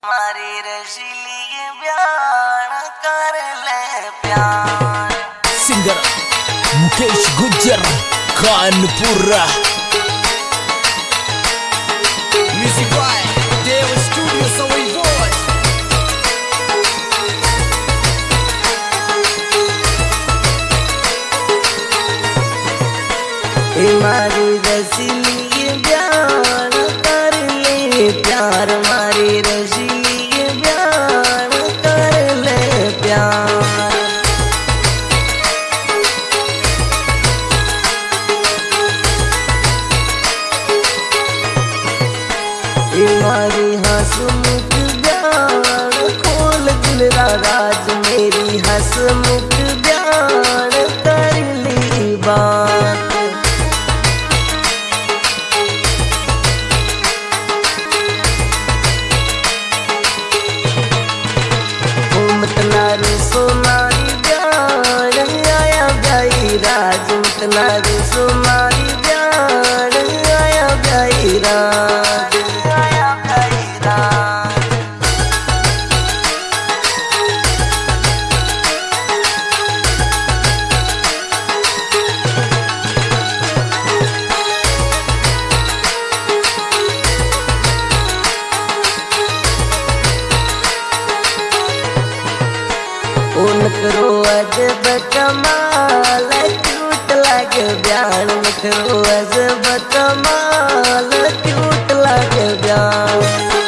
हमारी रसीली बयान कर ले प्यार। Singer Mukesh Gujjar Kanpura. Music by Dev studio Sawai boy. हमारी रसीली बयान कर ले प्यार, हमारी रसीली बयान कर ले प्यार। हमारी हंसमुख बयान खोल दिल राज, मेरी हंसमुख बयान कर ली बात। मतनारू सोनारी बयान आया गाई राज, मतनारू सोनारी बयान आया गाई राज, आया गाई राज। नखरो अजब कमाल क्यूट लागे बयान, नखरो अजब कमाल क्यूट लागे बयान।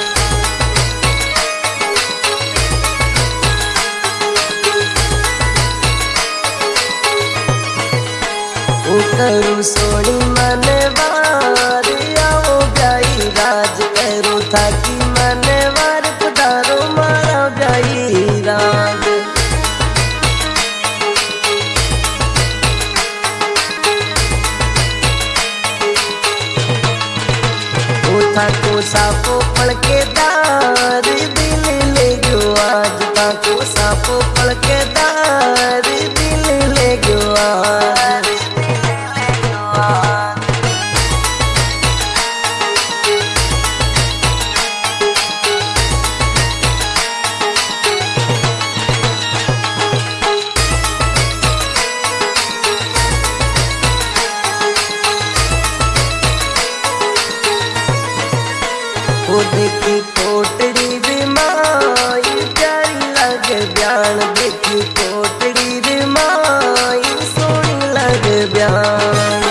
करू सोनी मन वार आओ गाई राज, करो थाकी मन वार पधारो मारा गाई राज। को सापो पड़ के दार दिल ले गयो आज, को सापो पड़ के दार दिल ले गयो आज। देखी कोटड़ी रे माई प्यारी लगे बयान, देखी कोटड़ी रे माई सोनी लगे बयान।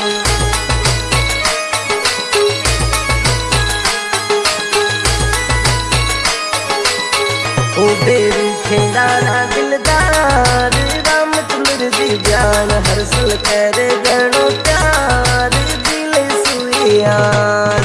ओ बेरू खेदारा दिलदार रामचंद्र जी बयान, हर्षल करे गणो प्यार दिल सुइयाद।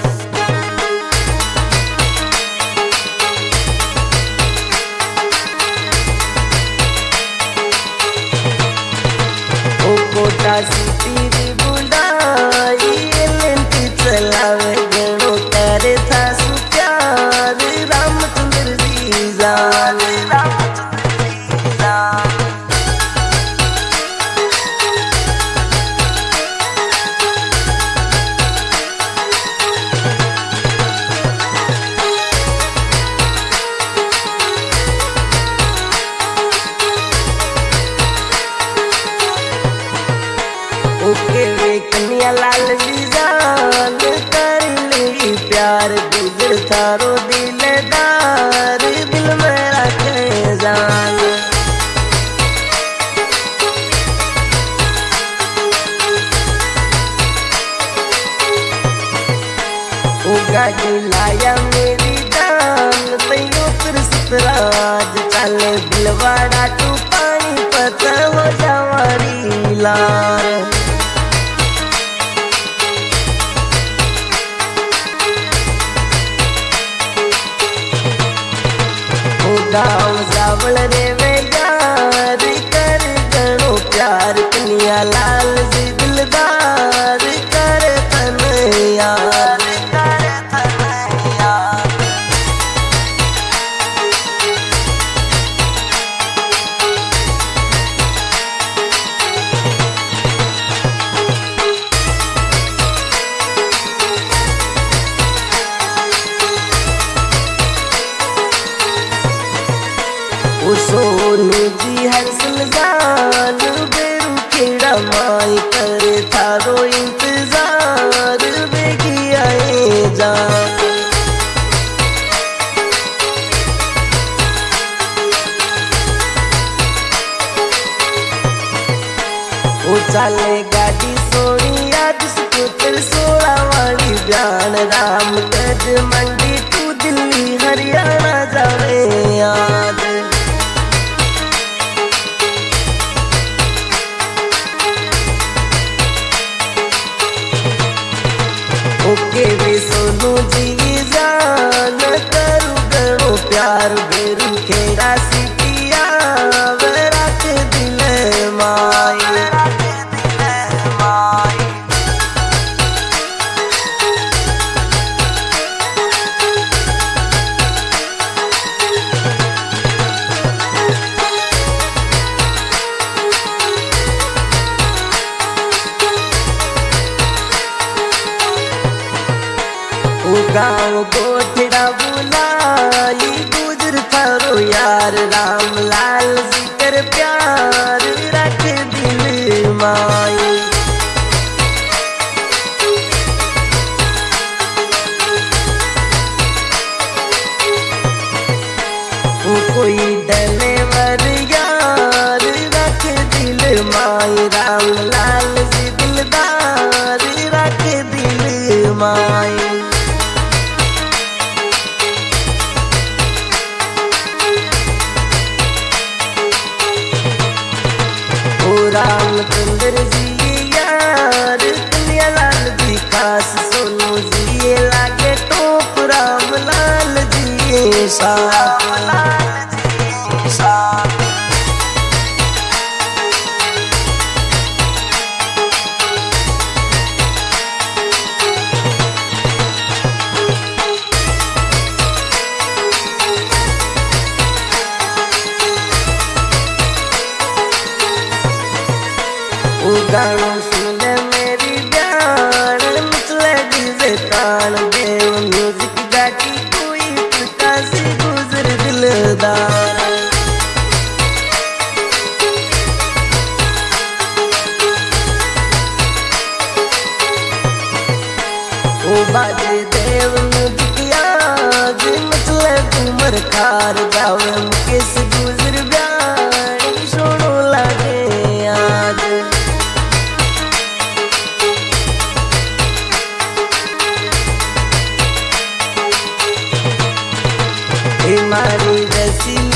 सीती बुलाई लेंटी चलावे गणो करे था सुप्यार रामचंद्र जी जान, रामचंद्र जी जान। ओके वे कन्या लाल जी जान कर ली प्यार, गुजर थारो दिलदार दिल में रखे जान। ओ गाड़ी लाया मेरी जान तैयो फिर सतराज, चले दिलवाड़ा तू पानी पता हो जावारी लार। गाँव जावल रे वे यार कर गणो प्यार, कन्या लाल जी दिलदार कर तन यार, कर तन यार। ओ सोनू जी हर्षल जान बेरू खेड़ा माई करे थारो इंतजार बेगी आए जान। ओ चाले गाड़ी सोनी आज स्कूटर 16 वाली ब्यान रामगढ़ मंडी तू दिल्ली हरियाणा जावे याद। ओके भी सोनू जी जान करू गणो प्यार बेरू खेड़ा सिटिया राख दिल माई। गाँव गोठड़ा बुलाई गुजर थारो यार राम लाल जी कर प्यार रख दिल माई। कोई डलेवर यार रख दिल माई राम लाल जी दिलदार रख दिल माई। रामचंद्र जी यार दुनिया लाल जी खास सोनू जी लागे टोप राम लाल जी साथ। गानो सुन मेरी जान मचले डीजे तान देव म्यूजिक गाटी कोई प्रकाश गुजर दिलदार। ओ बाजे देव म्यूजिक आज मचले घूमर खार गावे मुकेश गुजर ब्यान सोनो लागे आज। मारी रसी